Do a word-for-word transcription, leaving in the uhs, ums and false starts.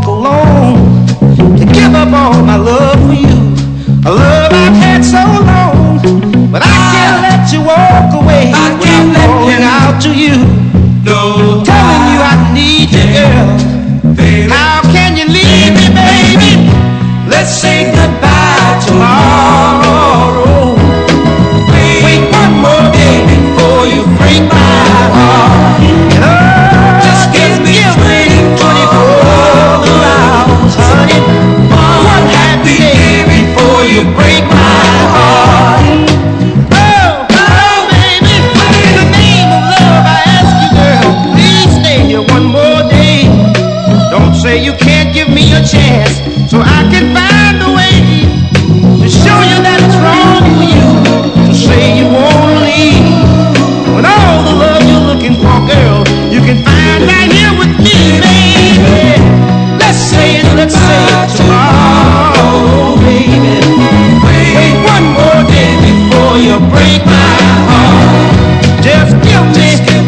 alone to give up all my love for you. A love I've had so long, but I can't let you walk away. I can't let calling out to you, no, telling you I need you, girl. baby. How can you leave me, baby? Let's say goodbye tomorrow. Wait, wait one more day before you break my heart. Oh, Just give me twenty-four hours, honey. one happy day before you break my heart. Oh, oh, baby, in the name of love, I ask you, girl, please stay here one more day. Don't say you can't give me a chance so I can find